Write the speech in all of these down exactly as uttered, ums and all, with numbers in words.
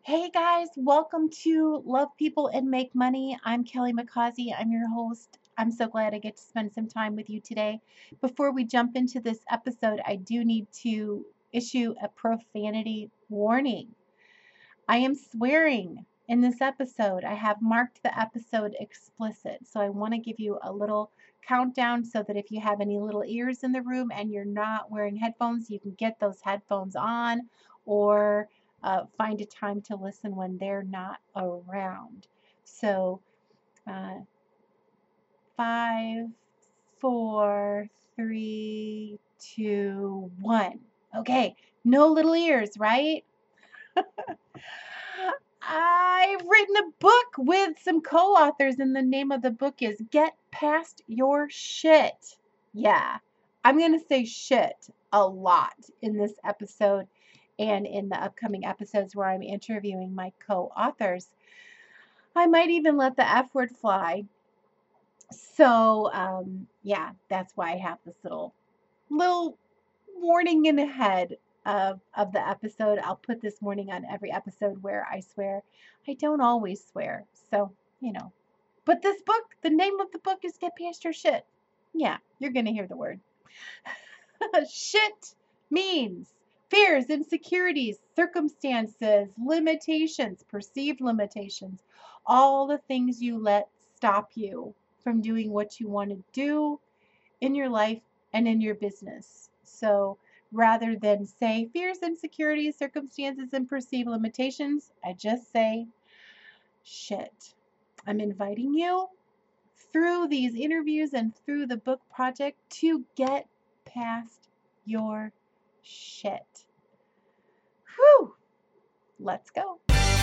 Hey guys, welcome to Love People and Make Money. I'm Kelly McCausey. I'm your host. I'm so glad I get to spend some time with you today. Before we jump into this episode, I do need to issue a profanity warning. I am swearing in this episode. I have marked the episode explicit. So I want to give you a little countdown so that if you have any little ears in the room and you're not wearing headphones, you can get those headphones on or uh, find a time to listen when they're not around. So, uh, five, four, three, two, one. Okay, no little ears, right? I've written a book with some co-authors, and the name of the book is Get Past Your Shit. Yeah, I'm going to say shit a lot in this episode and in the upcoming episodes where I'm interviewing my co-authors. I might even let the F word fly. So, um, yeah, that's why I have this little little warning in ahead of of the episode. I'll put this warning on every episode where I swear. I don't always swear. So, you know. But this book, the name of the book is Get Past Your Shit. Yeah, you're going to hear the word. Shit means fears, insecurities, circumstances, limitations, perceived limitations, all the things you let stop you from doing what you want to do in your life and in your business. So rather than say fears, insecurities, circumstances, and perceived limitations, I just say shit. I'm inviting you through these interviews and through the book project to get past your shit. Whew! Let's go.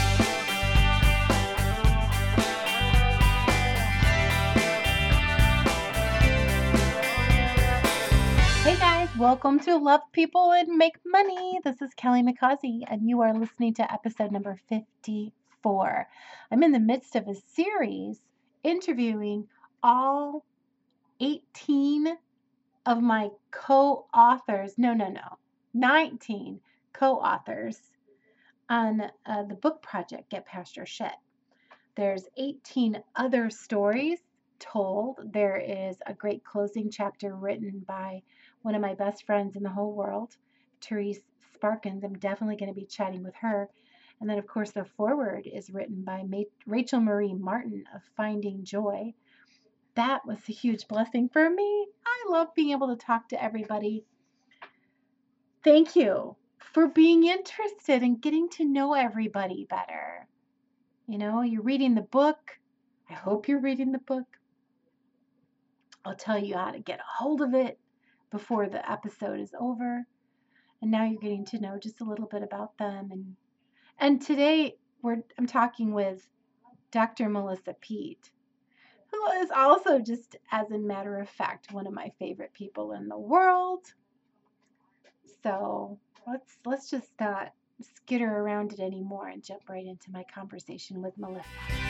Hey guys, welcome to Love People and Make Money. This is Kelly McCausey, and you are listening to episode number fifty-four. I'm in the midst of a series interviewing all eighteen of my co-authors, no, no, no, nineteen co-authors on uh, the book project, Get Past Your Shit. There's eighteen other stories told. There is a great closing chapter written by one of my best friends in the whole world, Therese Sparkins. I'm definitely going to be chatting with her. And then, of course, the foreword is written by Rachel Marie Martin of Finding Joy. That was a huge blessing for me. I love being able to talk to everybody. Thank you for being interested in getting to know everybody better. You know, you're reading the book. I hope you're reading the book. I'll tell you how to get a hold of it before the episode is over. And now you're getting to know just a little bit about them. And and today we're I'm talking with Doctor Melissa Peet, who is also, just as a matter of fact, one of my favorite people in the world. So let's let's just not skitter around it anymore and jump right into my conversation with Melissa.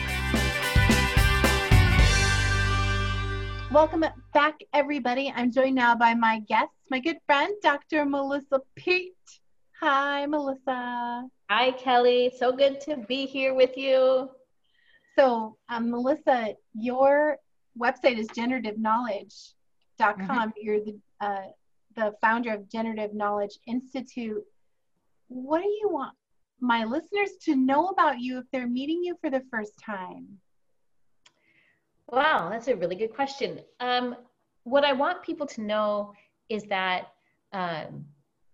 Welcome back, everybody. I'm joined now by my guest, my good friend, Doctor Melissa Peet. Hi, Melissa. Hi, Kelly. So good to be here with you. So, um, Melissa, your website is generative knowledge dot com. Mm-hmm. You're the uh, the founder of Generative Knowledge Institute. What do you want my listeners to know about you if they're meeting you for the first time? Wow, that's a really good question. Um, what I want people to know is that, um,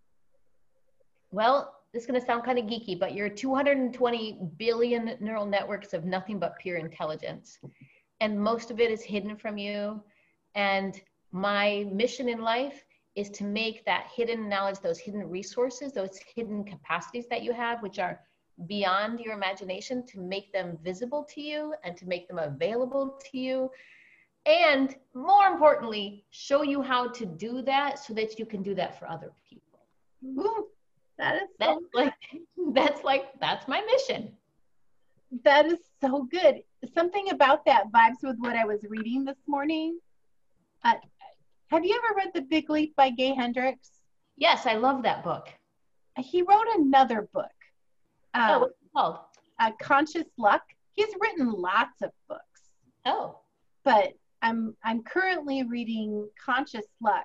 well, this is going to sound kind of geeky, but you're two hundred twenty billion neural networks of nothing but pure intelligence. And most of it is hidden from you. And my mission in life is to make that hidden knowledge, those hidden resources, those hidden capacities that you have, which are beyond your imagination, to make them visible to you and to make them available to you. And more importantly, show you how to do that so that you can do that for other people. Ooh, that is so that's like, that's like, that's my mission. That is so good. Something about that vibes with what I was reading this morning. Uh, have you ever read The Big Leap by Gay Hendricks? Yes, I love that book. He wrote another book. Um, oh, what's it called? uh, Conscious Luck. He's written lots of books. Oh. But I'm I'm currently reading Conscious Luck.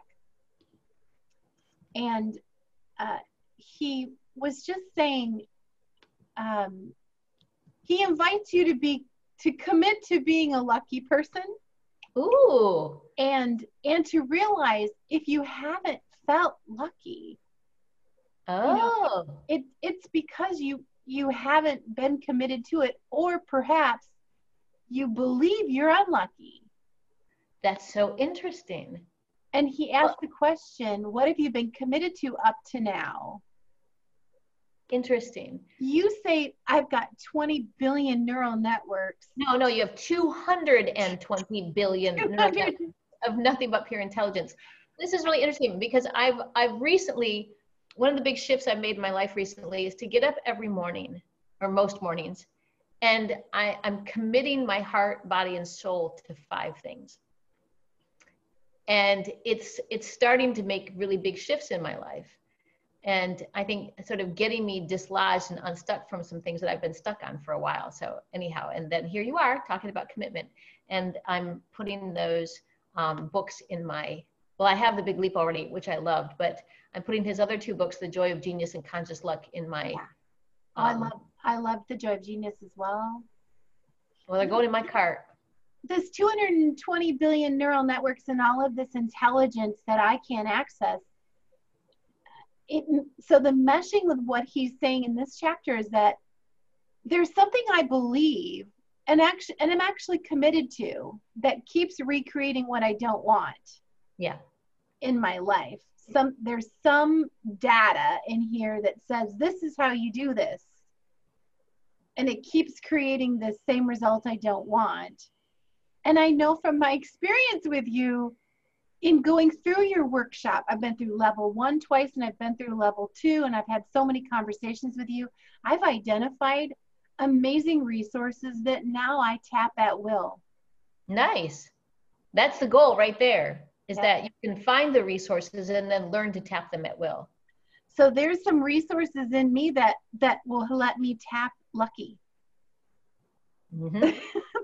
And uh, he was just saying, um, he invites you to be to commit to being a lucky person. Ooh. And and to realize if you haven't felt lucky, oh, you know, it, it it's because you you haven't been committed to it, or perhaps you believe you're unlucky. That's so interesting. And he asked well, the question, what have you been committed to up to now? Interesting. You say, I've got twenty billion neural networks. No, no, you have two hundred twenty billion neural networks of nothing but pure intelligence. This is really interesting because I've, I've recently, one of the big shifts I've made in my life recently is to get up every morning, or most mornings, and I, I'm committing my heart, body, and soul to five things. And it's, it's starting to make really big shifts in my life. And I think sort of getting me dislodged and unstuck from some things that I've been stuck on for a while. So anyhow, and then here you are talking about commitment. And I'm putting those um, books in my, well, I have The Big Leap already, which I loved, but I'm putting his other two books, The Joy of Genius and Conscious Luck, in my. Yeah. Oh, um, I love, I love The Joy of Genius as well. Well, they're going in my cart. This two hundred twenty billion neural networks and all of this intelligence that I can't access. It, so the meshing with what he's saying in this chapter is that there's something I believe and actually and I'm actually committed to that keeps recreating what I don't want. Yeah. In my life. Some there's some data in here that says this is how you do this. And it keeps creating the same result I don't want. And I know from my experience with you, in going through your workshop, I've been through level one twice and I've been through level two, and I've had so many conversations with you. I've identified amazing resources that now I tap at will. Nice. That's the goal right there, is Yeah. that you can find the resources and then learn to tap them at will. So there's some resources in me that, that will let me tap lucky. Mm-hmm.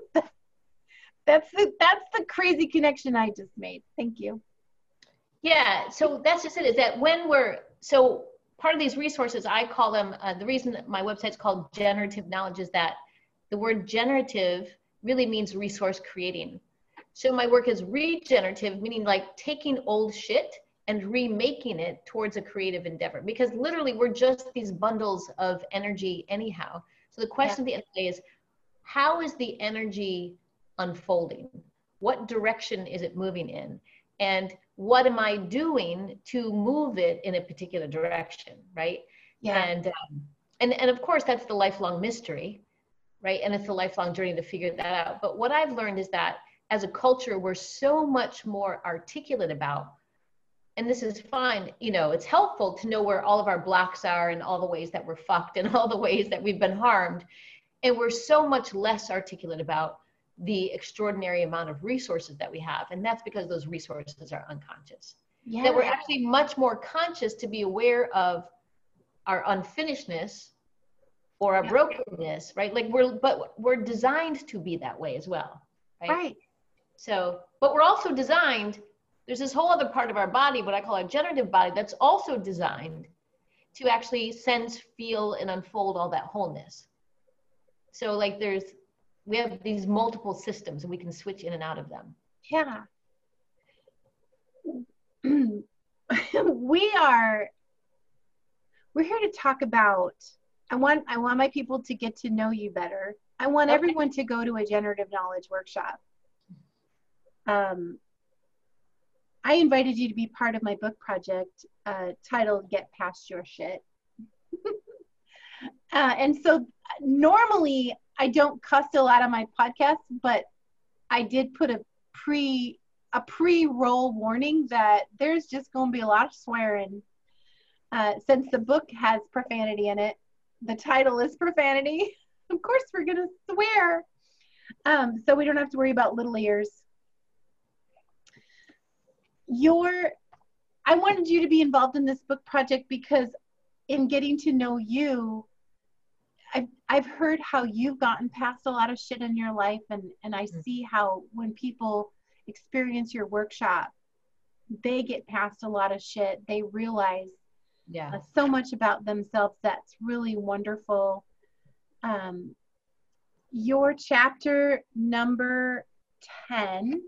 That's the, that's the crazy connection I just made. Thank you. Yeah, so that's just it, is that when we're, so part of these resources, I call them, uh, the reason that my website's called Generative Knowledge is that the word generative really means resource creating. So my work is regenerative, meaning like taking old shit and remaking it towards a creative endeavor. Because literally we're just these bundles of energy anyhow. So the question yeah. at the end of the day is, how is the energy unfolding? What direction is it moving in? And what am I doing to move it in a particular direction, right? Yeah. And, um, and, and of course, that's the lifelong mystery, right? And it's a lifelong journey to figure that out. But what I've learned is that as a culture, we're so much more articulate about, and this is fine, you know, it's helpful to know where all of our blocks are and all the ways that we're fucked and all the ways that we've been harmed. And we're so much less articulate about the extraordinary amount of resources that we have. And that's because those resources are unconscious. Yeah. That we're actually much more conscious to be aware of our unfinishedness or our yeah. brokenness, right? Like we're, but we're designed to be that way as well, right? Right. So, but we're also designed, there's this whole other part of our body, what I call our generative body, that's also designed to actually sense, feel, and unfold all that wholeness. So like there's, we have these multiple systems and we can switch in and out of them. Yeah. we are, we're here to talk about, I want, I want my people to get to know you better. I want okay. everyone to go to a generative knowledge workshop. Um, I invited you to be part of my book project uh, titled Get Past Your Shit. uh, and so normally I don't cuss a lot on my podcast, but I did put a pre a pre-roll warning that there's just going to be a lot of swearing. Uh, since the book has profanity in it, the title is profanity. Of course, we're going to swear. Um, so we don't have to worry about little ears. Your, I wanted you to be involved in this book project because in getting to know you, I've, I've heard how you've gotten past a lot of shit in your life. And, and I see how when people experience your workshop, they get past a lot of shit. They realize yeah. uh, so much about themselves. That's really wonderful. Um, your chapter number ten,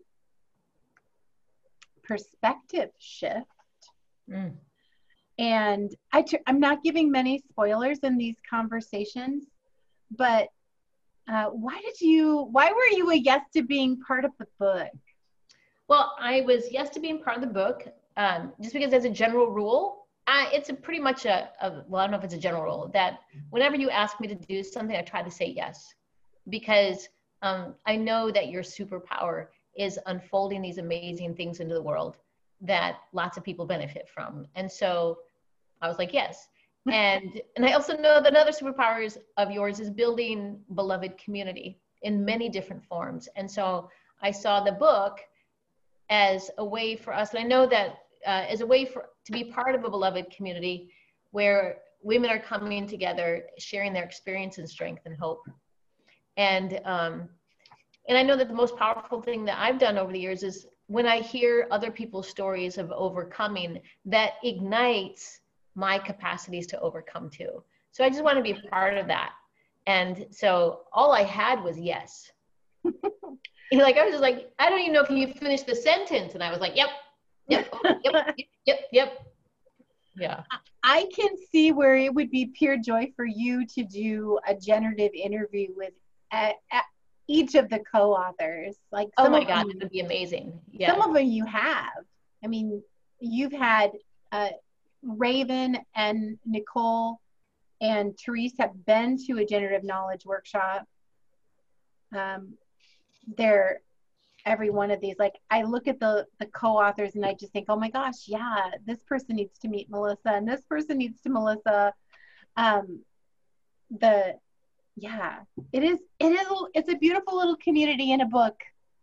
perspective shift. Mm. And I t- I'm not giving many spoilers in these conversations, but uh, why did you, why were you a yes to being part of the book? Well, I was yes to being part of the book, um, just because as a general rule, I, it's a pretty much a, a, well, I don't know if it's a general rule, that whenever you ask me to do something, I try to say yes, because um, I know that your superpower is unfolding these amazing things into the world that lots of people benefit from. And so I was like, yes. And, and I also know that another superpowers of yours is building beloved community in many different forms. And so I saw the book as a way for us, and I know that uh, as a way for to be part of a beloved community where women are coming together, sharing their experience and strength and hope. And um, and I know that the most powerful thing that I've done over the years is when I hear other people's stories of overcoming, that ignites my capacities to overcome too. So I just want to be part of that. And so all I had was yes. Like, I was just like, I don't even know if you finished the sentence. And I was like, yep, yep, oh, yep, yep, yep, yep. Yeah. I can see where it would be pure joy for you to do a generative interview with a, a, each of the co-authors. Like, oh some my of God, them, it would be amazing. Yeah. some of them you have. I mean, you've had uh, Raven and Nicole and Therese have been to a generative knowledge workshop. Um, they're every one of these, like, I look at the the co-authors and I just think, oh my gosh, yeah, this person needs to meet Melissa and this person needs to Melissa. Um, the yeah, it is it is it's a beautiful little community in a book.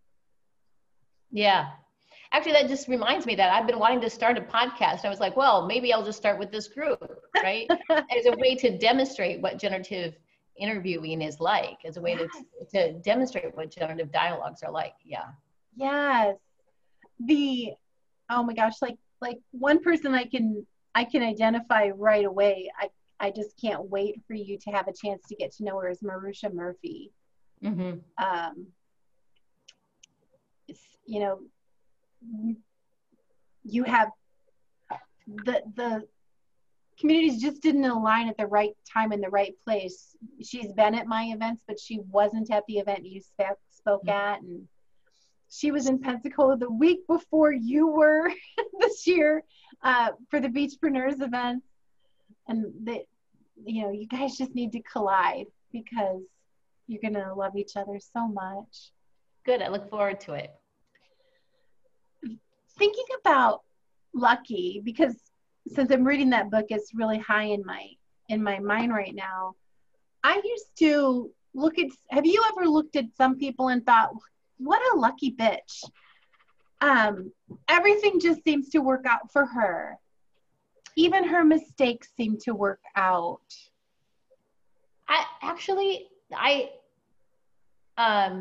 Yeah. Actually, that just reminds me that I've been wanting to start a podcast. I was like, well, maybe I'll just start with this group, right? As a way to demonstrate what generative interviewing is like, as a way yes. to, to demonstrate what generative dialogues are like. Yeah. Yes. The, oh my gosh, like, like one person I can, I can identify right away. I, I just can't wait for you to have a chance to get to know her, is Marusha Murphy. Mm-hmm. Um, it's, you know, you have the, the communities just didn't align at the right time in the right place. She's been at my events, but she wasn't at the event you spoke, spoke mm-hmm. at. And she was in Pensacola the week before you were this year uh, for the Beachpreneurs event. And the, you know, you guys just need to collide because you're going to love each other so much. Good. I look forward to it. Thinking about Lucky, because since I'm reading that book, it's really high in my in my mind right now. I used to look at, have you ever looked at some people and thought, what a lucky bitch? Um, everything just seems to work out for her. Even her mistakes seem to work out. I actually, I, um,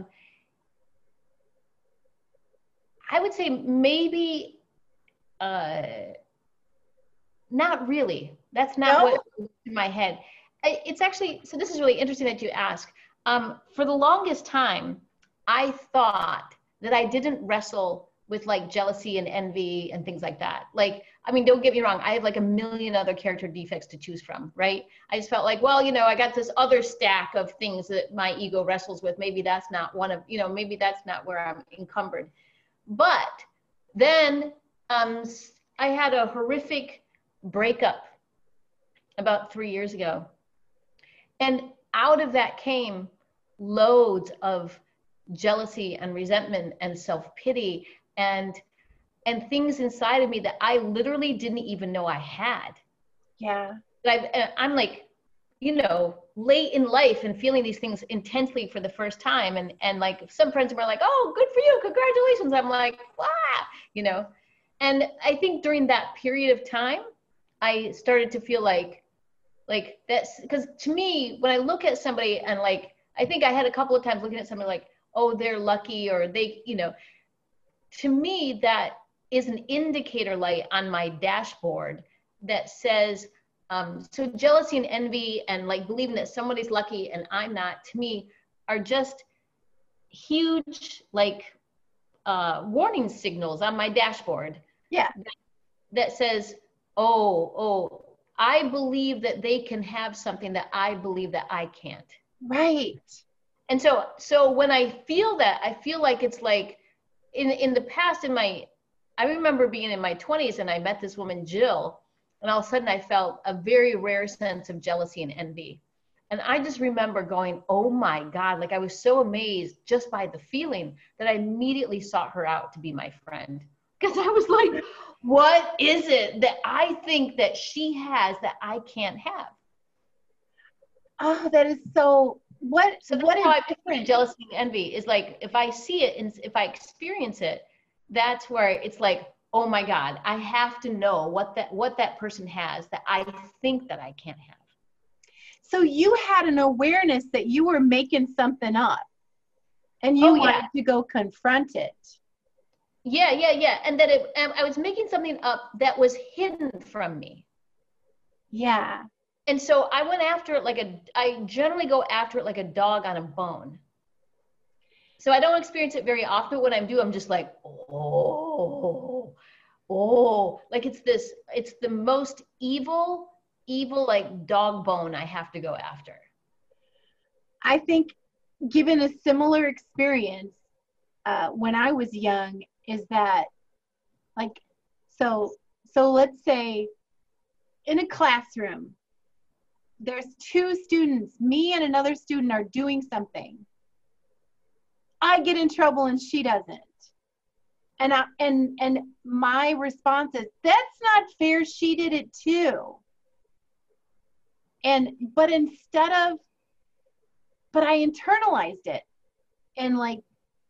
I would say maybe, uh, not really. That's not no? what's in my head. It's actually, so this is really interesting that you ask. Um, for the longest time, I thought that I didn't wrestle with like jealousy and envy and things like that. Like, I mean, don't get me wrong. I have like a million other character defects to choose from, right? I just felt like, well, you know, I got this other stack of things that my ego wrestles with. Maybe that's not one of, you know, maybe that's not where I'm encumbered. But then um, I had a horrific breakup about three years ago. And out of that came loads of jealousy and resentment and self-pity and and things inside of me that I literally didn't even know I had. Yeah. But I've, I'm like, you know, late in life and feeling these things intensely for the first time. And, and like some friends were like, oh, good for you. Congratulations. I'm like, wow, you know. And I think during that period of time, I started to feel like, Like that's because to me, when I look at somebody and like, I think I had a couple of times looking at somebody like, oh, they're lucky, or they, you know, to me, that is an indicator light on my dashboard that says, um, so jealousy and envy and like believing that somebody's lucky and I'm not, to me, are just huge, like, uh, warning signals on my dashboard. Yeah. That, that says, oh, oh, I believe that they can have something that I believe that I can't. Right. And so, so when I feel that, I feel like it's like in, in the past, in my, I remember being in my twenties and I met this woman, Jill, and all of a sudden I felt a very rare sense of jealousy and envy. And I just remember going, oh my God, like I was so amazed just by the feeling that I immediately sought her out to be my friend. Because I was like, what is it that I think that she has that I can't have? Oh, that is so, what, So what that's how is I picture jealousy and envy is like, if I see it and if I experience it, that's where it's like, oh my God, I have to know what that, what that person has that I think that I can't have. So you had an awareness that you were making something up and you Oh, wanted yeah. to go confront it. Yeah, yeah, yeah. And that it, I was making something up that was hidden from me. Yeah. And so I went after it like a, I generally go after it like a dog on a bone. So I don't experience it very often. When I do, I'm just like, oh, oh, like it's this, it's the most evil, evil, like dog bone I have to go after. I think given a similar experience uh, when I was young is that like, so, so let's say in a classroom, there's two students, me and another student are doing something. I get in trouble and she doesn't. And I, and and my response is, that's not fair, she did it too. And but instead of but I internalized it. And like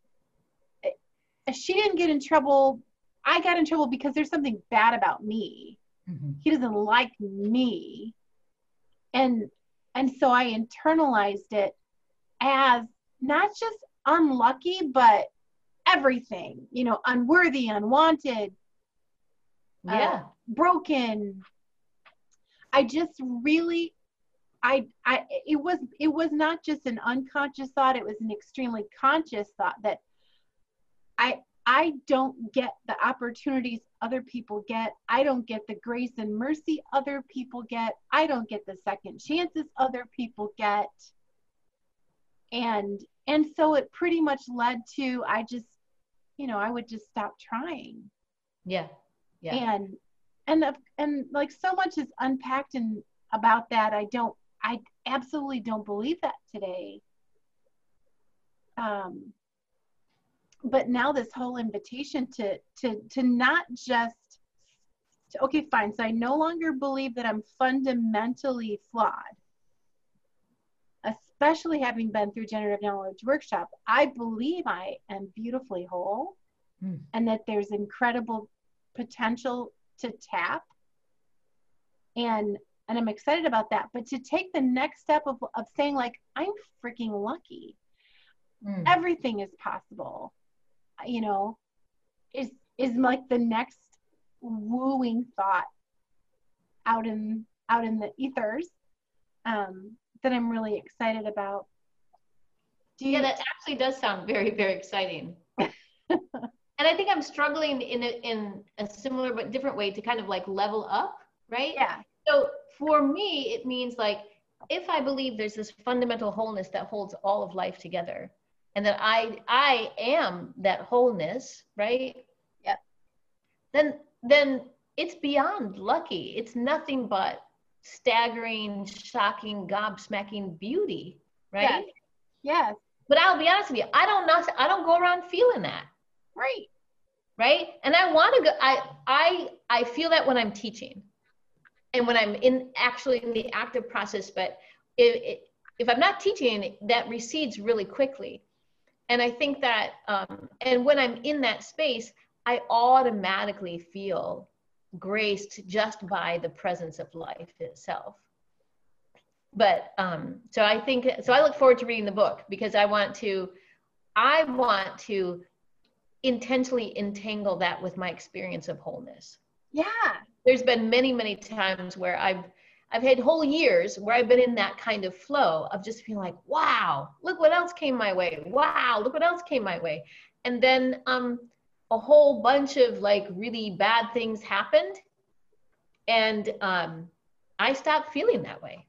she didn't get in trouble, I got in trouble because there's something bad about me. Mm-hmm. He doesn't like me. And and so I internalized it as not just unlucky, but everything, you know, unworthy, unwanted, yeah, uh, broken. I just really, I, I, it was, it was not just an unconscious thought. It was an extremely conscious thought that I, I don't get the opportunities other people get. I don't get the grace and mercy other people get. I don't get the second chances other people get. And, and so it pretty much led to, I just, you know, I would just stop trying. Yeah. Yeah. And, and, and like so much is unpacked and about that. I don't, I absolutely don't believe that today. Um, but now this whole invitation to, to, to not just, to, okay, fine. So I no longer believe that I'm fundamentally flawed, especially having been through Generative Knowledge Workshop. I believe I am beautifully whole mm. and that there's incredible potential to tap. And, and I'm excited about that. But to take the next step of, of saying like, I'm freaking lucky. Mm. Everything is possible, you know, is, is like the next wooing thought out in, out in the ethers. Um, that I'm really excited about. Do you... Yeah, that actually does sound very, very exciting. And I think I'm struggling in a, in a similar but different way to kind of like level up, right? Yeah. So for me, it means like, if I believe there's this fundamental wholeness that holds all of life together and that I, I am that wholeness, right? Yeah. Then, then it's beyond lucky. It's nothing but staggering, shocking, gobsmacking beauty, right? Yes. Yes. But I'll be honest with you, I don't know, I don't go around feeling that. Right. Right. And I want to go, I, I, I feel that when I'm teaching and when I'm in actually in the active process, but if, if I'm not teaching, that recedes really quickly. And I think that, um, and when I'm in that space, I automatically feel graced just by the presence of life itself. but um, so I think, so I look forward to reading the book because I want to, I want to intentionally entangle that with my experience of wholeness. Yeah. There's been many, many times where I've, I've had whole years where I've been in that kind of flow of just being like, wow, look what else came my way. Wow, look what else came my way. And then um, a whole bunch of like really bad things happened. And um, I stopped feeling that way.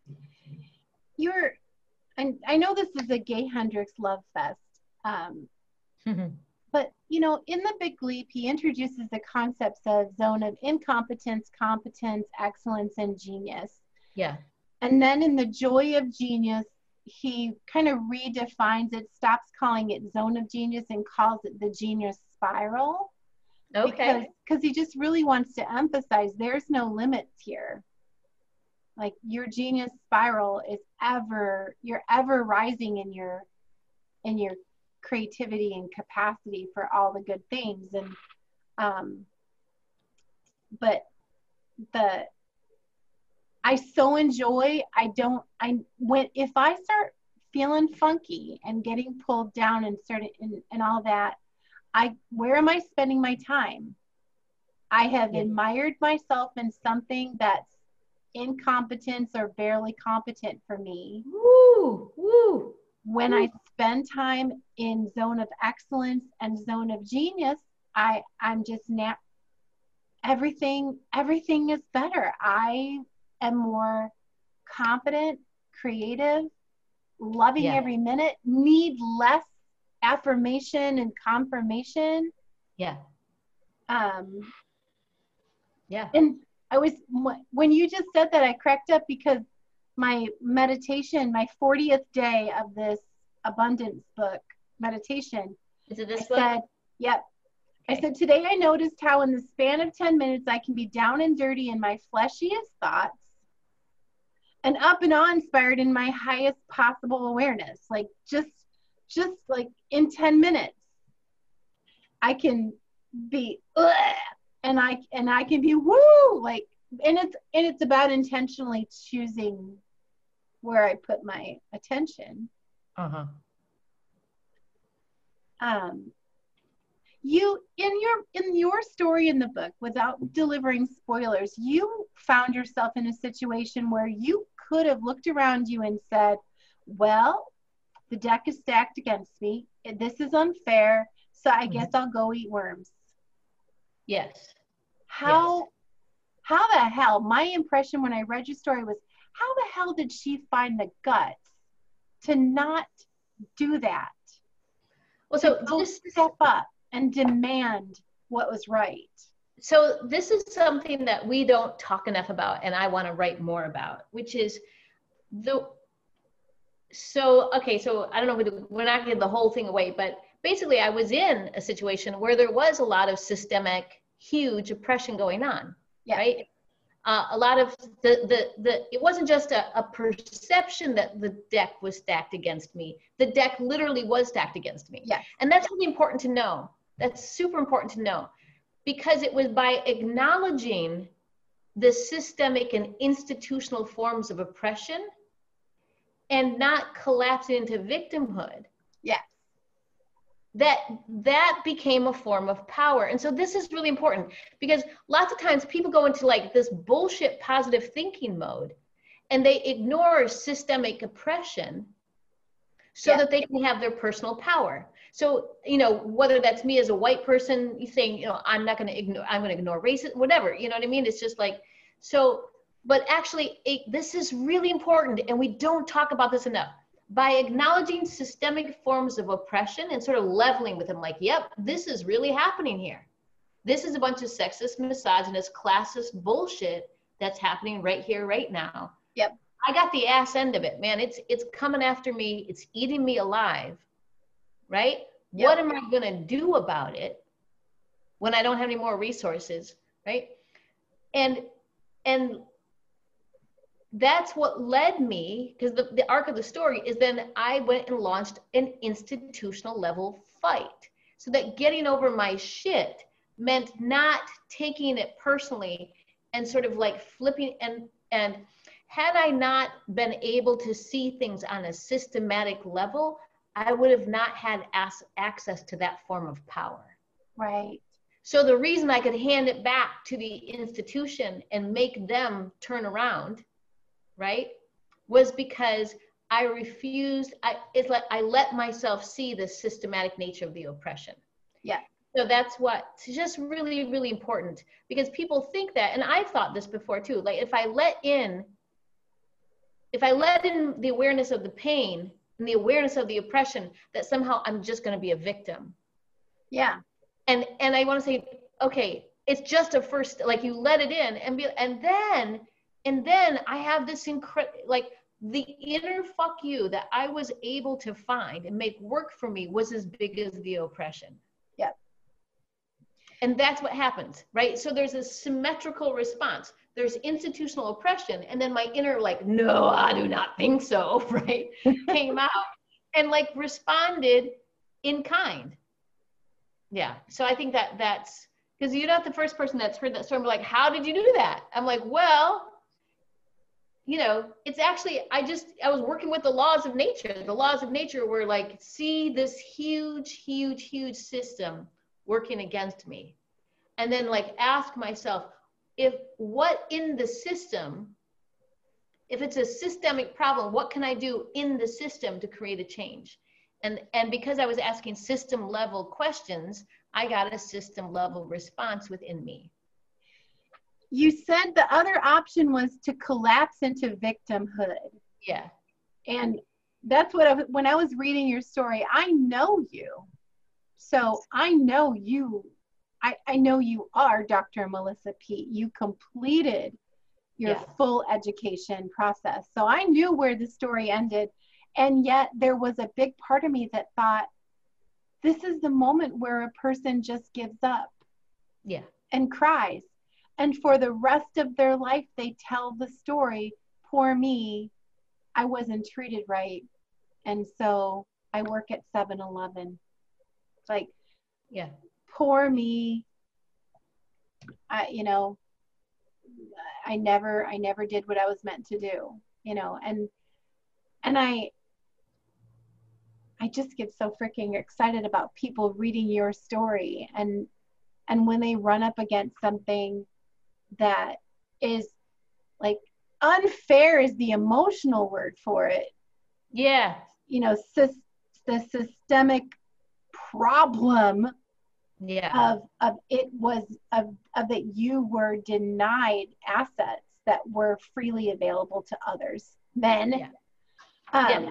You're, and I know this is a Gay Hendricks love fest. Um, But, you know, in the Big Leap, he introduces the concepts of zone of incompetence, competence, excellence, and genius. Yeah. And then in the Joy of Genius, he kind of redefines it, stops calling it zone of genius and calls it the genius spiral. Okay. Because because he just really wants to emphasize there's no limits here. Like your genius spiral is ever, you're ever rising in your, in your creativity and capacity for all the good things. And um but the I so enjoy I don't I when if I start feeling funky and getting pulled down and started and, and all that, I where am I spending my time? I have Yeah. admired myself in something that's incompetence or barely competent for me. Woo, woo. When I spend time in zone of excellence and zone of genius, I I'm just na- everything everything is better. I am more confident, creative, loving Yeah. every minute, need less affirmation and confirmation. Yeah. Um, Yeah. and I was when you just said that, I cracked up because my meditation, my fortieth day of this abundance book meditation, Is it this I book? said, yep. Okay. I said, today I noticed how in the span of ten minutes, I can be down and dirty in my fleshiest thoughts and up and awe-inspired in my highest possible awareness. Like just, just like in ten minutes, I can be, ugh, and I, and I can be woo, like, and it's, and it's about intentionally choosing where I put my attention. Uh-huh. Um, you in your in your story in the book, without delivering spoilers, you found yourself in a situation where you could have looked around you and said, well, the deck is stacked against me. This is unfair. So I guess I'll go eat worms. Yes. How, yes. how the hell, my impression when I read your story was, how the hell did she find the guts to not do that? Well, so to this step up and demand what was right. So this is something that we don't talk enough about, and I want to write more about, which is the, so, okay, so I don't know, if we're not giving the whole thing away, but basically I was in a situation where there was a lot of systemic, huge oppression going on, Yeah. right? Uh, a lot of the, the, the, it wasn't just a, a perception that the deck was stacked against me. The deck literally was stacked against me. Yes. And that's really important to know. That's super important to know, because it was by acknowledging the systemic and institutional forms of oppression and not collapsing into victimhood. Yes. That that became a form of power. And so this is really important, because lots of times people go into like this bullshit positive thinking mode and they ignore systemic oppression so Yeah. that they can have their personal power. So, you know, whether that's me as a white person saying, you know, I'm not going to ignore, I'm going to ignore racism, whatever, you know what I mean? It's just like, so, but actually it, this is really important, and we don't talk about this enough. By acknowledging systemic forms of oppression and sort of leveling with them, like, yep, this is really happening here. This is a bunch of sexist, misogynist, classist bullshit that's happening right here, right now. Yep. I got the ass end of it, man. It's it's coming after me. It's eating me alive, right? Yep. What am I going to do about it when I don't have any more resources, right? And and that's what led me, because the, the arc of the story is then I went and launched an institutional level fight, so that getting over my shit meant not taking it personally and sort of like flipping and and Had I not been able to see things on a systematic level, I would have not had as- access to that form of power. Right. So the reason I could hand it back to the institution and make them turn around, right, was because I refused, I, it's like I let myself see the systematic nature of the oppression. Yeah. So that's what's just really, really important, because people think that, and I've thought this before too, like if I let in, if I let in the awareness of the pain and the awareness of the oppression, that somehow I'm just going to be a victim. Yeah. And, and I want to say, okay, it's just a first, like you let it in and be, and then, and then I have this incredible, like the inner fuck you that I was able to find and make work for me was as big as the oppression. Yeah. And that's what happens, right? So there's a symmetrical response. There's institutional oppression, and then my inner, like, no, I do not think so, right, came out and like responded in kind. Yeah. So I think that that's, because you're not the first person that's heard that story. Like, how did you do that? I'm like, well, you know, it's actually, I just, I was working with the laws of nature. The laws of nature were like, see this huge, huge, huge system working against me. And then like ask myself, if what in the system, if it's a systemic problem, what can I do in the system to create a change? And, and because I was asking system level questions, I got a system level response within me. You said the other option was to collapse into victimhood. Yeah. And that's what I, when I was reading your story, I know you. So I know you, I, I know you are Doctor Melissa Peet. You completed your Yeah. full education process. So I knew where the story ended. And yet there was a big part of me that thought, this is the moment where a person just gives up. Yeah. And cries. And for the rest of their life, they tell the story, poor me, I wasn't treated right. And so I work at seven eleven. Like, yeah, poor me. I, you know, I never, I never did what I was meant to do, you know, and, and I, I just get so freaking excited about people reading your story. And, and when they run up against something that is like unfair is the emotional word for it. Yeah. You know, sy- the systemic problem yeah. of of it was of, of that you were denied assets that were freely available to others, men. Yeah. Um, yeah.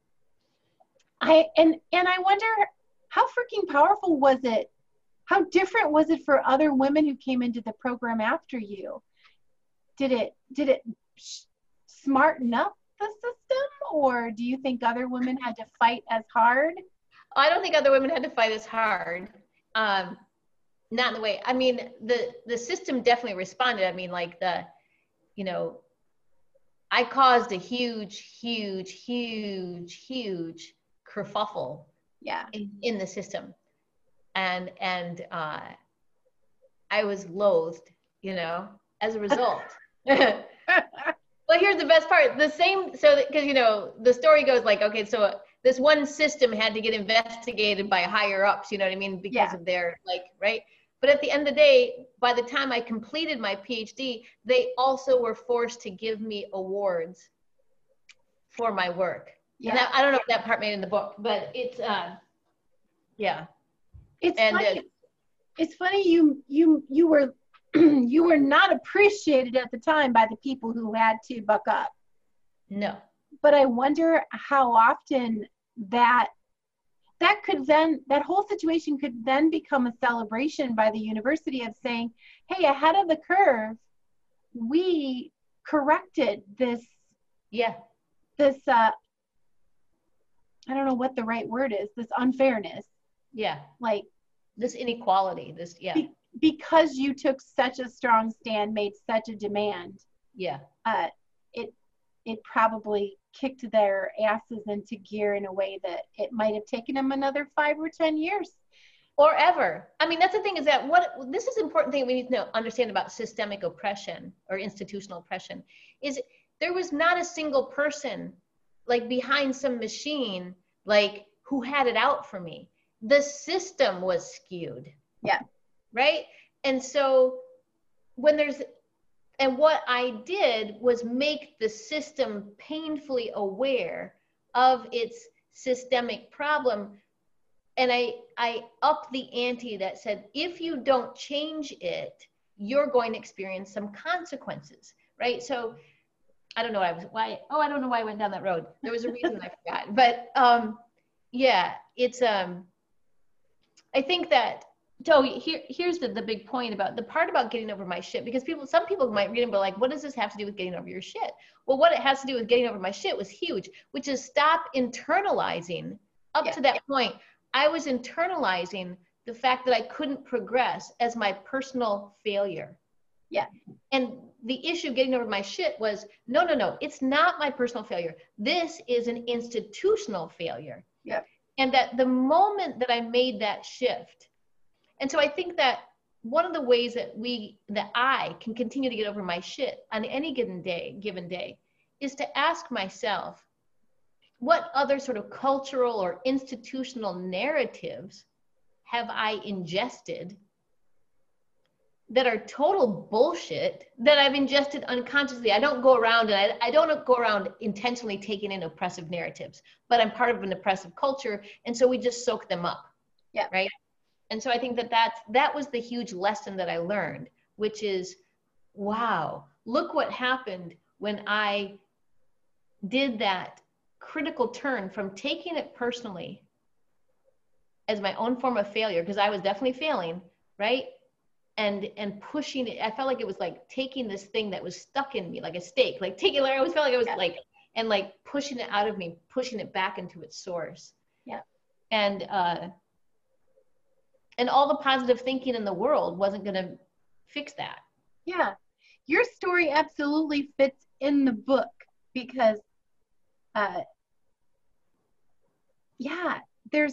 I and and I wonder how freaking powerful was it? How different was it for other women who came into the program after you? Did it did it smarten up the system, or do you think other women had to fight as hard? I don't think other women had to fight as hard. Um, not in the way. I mean, the the system definitely responded. I mean, like the, you know, I caused a huge, huge, huge, huge kerfuffle. Yeah. In, in the system. And, and uh, I was loathed, you know, as a result. Well, here's the best part. The same, so because, you know, the story goes like, okay, so this one system had to get investigated by higher ups, you know what I mean? Because yeah. of their, like, right? But at the end of the day, by the time I completed my PhD, they also were forced to give me awards for my work. Yeah. And that, I don't know if that part made in the book, but it's, uh, yeah. It's and funny. Uh, it's funny you you you were you were not appreciated at the time by the people who had to buck up. No. But I wonder how often that that could then that whole situation could then become a celebration by the university of saying, hey, ahead of the curve, we corrected this yeah this uh I don't know what the right word is, this unfairness. Yeah. Like this inequality, this, yeah. Be, because you took such a strong stand, made such a demand. Yeah. Uh, it, it probably kicked their asses into gear in a way that it might have taken them another five or ten years. Or ever. I mean, that's the thing is that what, this is an important thing we need to know, understand about systemic oppression or institutional oppression is there was not a single person like behind some machine, like who had it out for me. The system was skewed. Yeah. Right. And so when there's, and what I did was make the system painfully aware of its systemic problem. And I, I upped the ante that said, if you don't change it, you're going to experience some consequences, right? So I don't know why I was, why, oh, I don't know why I went down that road. There was a reason I forgot. But um, yeah, it's, um, I think that, so here, here's the, the big point about the part about getting over my shit, because people, some people might read and be like, what does this have to do with getting over your shit? Well, what it has to do with getting over my shit was huge, which is stop internalizing. Up Yeah. to that point, I was internalizing the fact that I couldn't progress as my personal failure. Yeah. And the issue getting over my shit was, no, no, no, it's not my personal failure. This is an institutional failure. Yeah. And that the moment that I made that shift, and so I think that one of the ways that we, that I can continue to get over my shit on any given day, given day, is to ask myself, what other sort of cultural or institutional narratives have I ingested that are total bullshit that I've ingested unconsciously? I don't go around and I, I don't go around intentionally taking in oppressive narratives, but I'm part of an oppressive culture. And so we just soak them up. Yeah. Right. And so I think that that's, that was the huge lesson that I learned, which is, wow, look what happened when I did that critical turn from taking it personally as my own form of failure, because I was definitely failing, right? And and pushing it. I felt like it was like taking this thing that was stuck in me, like a stake, like taking, like I always felt like I was Yeah. like, and like pushing it out of me, pushing it back into its source. Yeah. And, uh, and all the positive thinking in the world wasn't going to fix that. Yeah. Your story absolutely fits in the book because, uh, yeah, there's,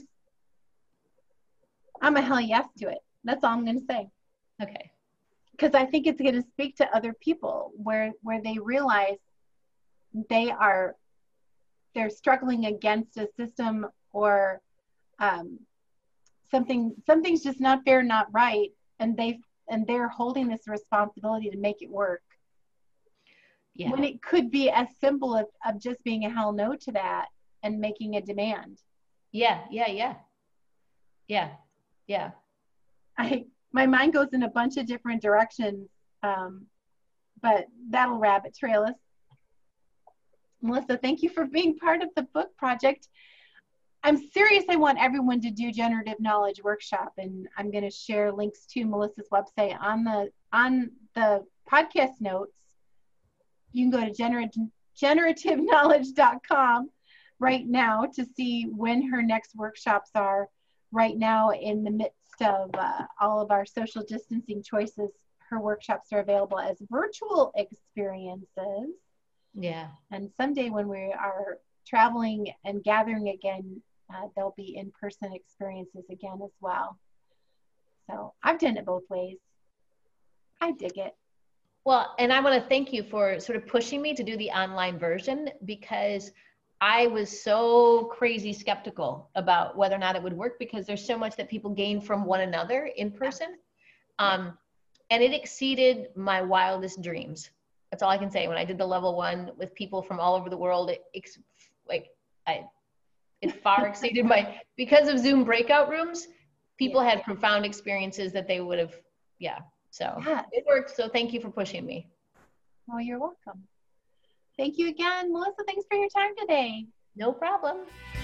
I'm a hell yes to it. That's all I'm going to say. Okay. Because I think it's going to speak to other people where, where they realize they are, they're struggling against a system or, um, something, something's just not fair, not right. And they, and they're holding this responsibility to make it work. Yeah. When it could be as simple of, of just being a hell no to that and making a demand. Yeah. Yeah. Yeah. Yeah. Yeah. I, my mind goes in a bunch of different directions, um, but that'll rabbit trail us. Melissa, thank you for being part of the book project. I'm serious. I want everyone to do Generative Knowledge Workshop, and I'm going to share links to Melissa's website on the on the podcast notes. You can go to gener- generative knowledge dot com right now to see when her next workshops are. Right now, in the midst of uh, all of our social distancing choices, her workshops are available as virtual experiences. Yeah. And someday when we are traveling and gathering again, uh, there'll be in-person experiences again as well. So I've done it both ways. I dig it. Well, and I want to thank you for sort of pushing me to do the online version, because I was so crazy skeptical about whether or not it would work, because there's so much that people gain from one another in person. Um, and it exceeded my wildest dreams. That's all I can say. When I did the level one with people from all over the world, it ex- like I, it far exceeded my, because of Zoom breakout rooms, people Yeah. had profound experiences that they would have, yeah. So Yes. it worked. So thank you for pushing me. Well, you're welcome. Thank you again, Melissa. Thanks for your time today. No problem.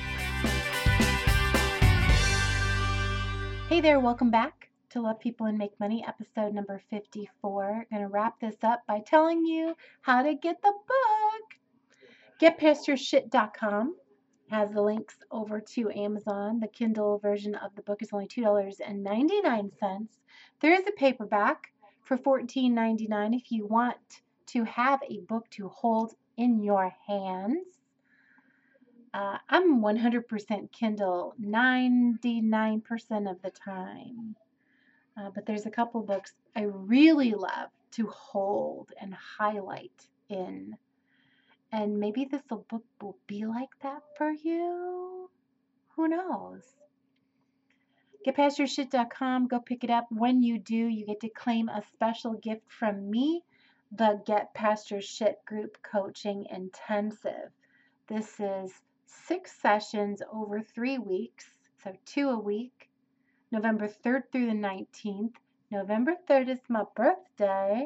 Hey there, welcome back to Love People and Make Money, episode number fifty-four. I'm going to wrap this up by telling you how to get the book. get past your shit dot com has the links over to Amazon. The Kindle version of the book is only two dollars and ninety-nine cents. There is a paperback for fourteen ninety-nine if you want to have a book to hold in your hands. Uh, I'm one hundred percent Kindle ninety-nine percent of the time. Uh, but there's a couple books I really love to hold and highlight in. And maybe this book will be like that for you. Who knows? get past your shit dot com. Go pick it up. When you do, you get to claim a special gift from me, the Get Past Your Shit Group Coaching Intensive. This is six sessions over three weeks, so two a week, November third through the nineteenth. November third is my birthday.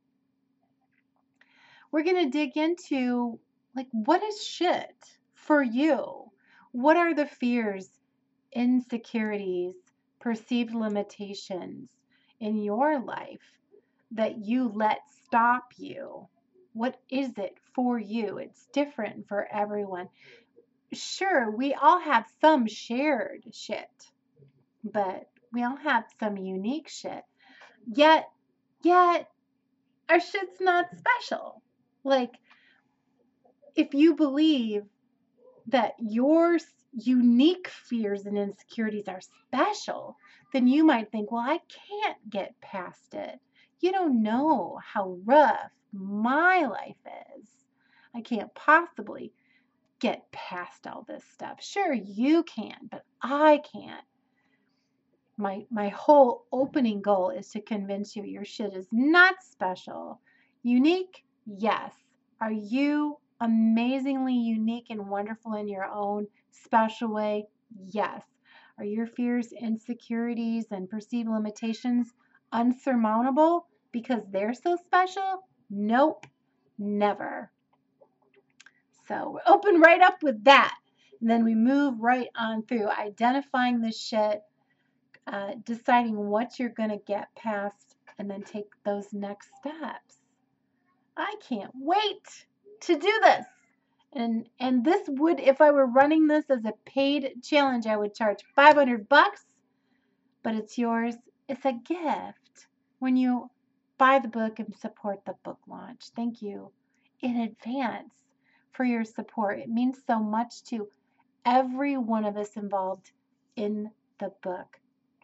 We're going to dig into, like, what is shit for you? What are the fears, insecurities, perceived limitations in your life that you let stop you? What is it for you? It's different for everyone. Sure, we all have some shared shit, but we all have some unique shit. Yet, yet, our shit's not special. Like, if you believe that your unique fears and insecurities are special, then you might think, well, I can't get past it. You don't know how rough my life is. I can't possibly get past all this stuff. Sure, you can, but I can't. My, my whole opening goal is to convince you your shit is not special. Unique? Yes. Are you amazingly unique and wonderful in your own special way? Yes. Are your fears, insecurities, and perceived limitations unsurmountable because they're so special? Nope. Never. So we open right up with that. And then we move right on through identifying the shit, uh, deciding what you're going to get past, and then take those next steps. I can't wait to do this. And and this would, if I were running this as a paid challenge, I would charge five hundred bucks, but it's yours. It's a gift when you buy the book and support the book launch. Thank you in advance for your support. It means so much to every one of us involved in the book.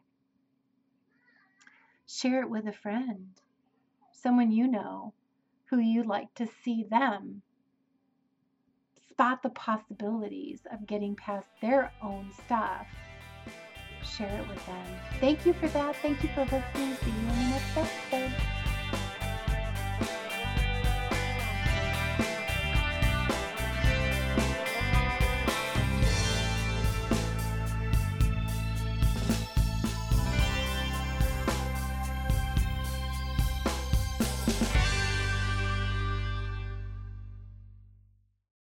Share it with a friend, someone you know who you'd like to see them spot the possibilities of getting past their own stuff. Share it with them. Thank you for that. Thank you for listening. See you in the next episode.